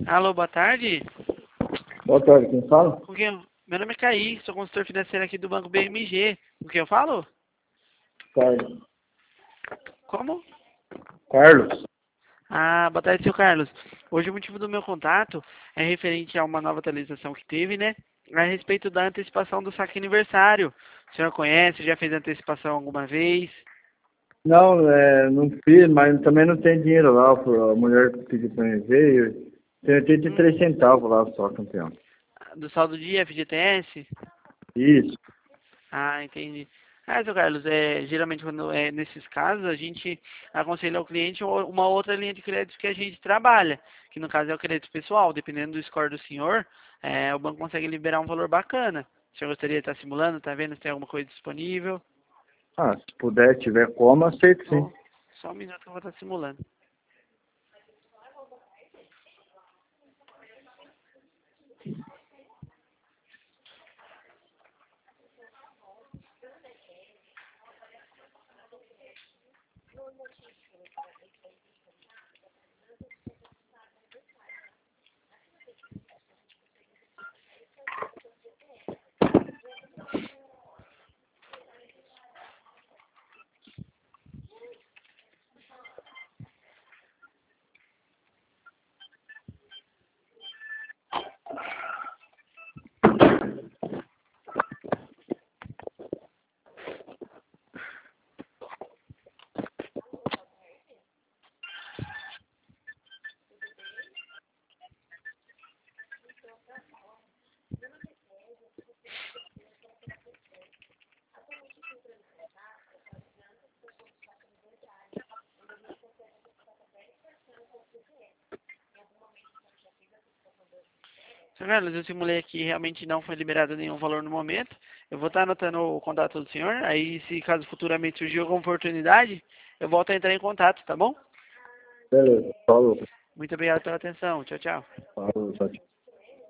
Alô, boa tarde. Boa tarde, quem fala? Com quem? Meu nome é Kaique, sou consultor financeiro aqui do Banco BMG. Com quem eu falo? Carlos. Como? Carlos? Ah, boa tarde, seu Carlos. Hoje o motivo do meu contato é referente a uma nova atualização que teve, né? A respeito da antecipação do saque aniversário. O senhor conhece, já fez antecipação alguma vez? Não, não fiz, mas também não tem dinheiro lá. A mulher pediu pra mim ver. Tem 83 centavos lá só, campeão. Do saldo de FGTS? Isso. Ah, entendi. Seu Carlos, geralmente quando é nesses casos, a gente aconselha ao cliente uma outra linha de crédito que a gente trabalha, que no caso é o crédito pessoal. Dependendo do score do senhor, o banco consegue liberar um valor bacana. O senhor gostaria de estar simulando, tá vendo se tem alguma coisa disponível? Ah, se puder, tiver como, aceito sim. Só um minuto que eu vou estar simulando. Seu Carlos, eu simulei aqui, realmente não foi liberado nenhum valor no momento. Eu vou estar anotando o contato do senhor, aí se caso futuramente surgir alguma oportunidade, eu volto a entrar em contato, tá bom? Beleza, falou. Muito obrigado pela atenção. Tchau, tchau. Falou, tchau, tchau.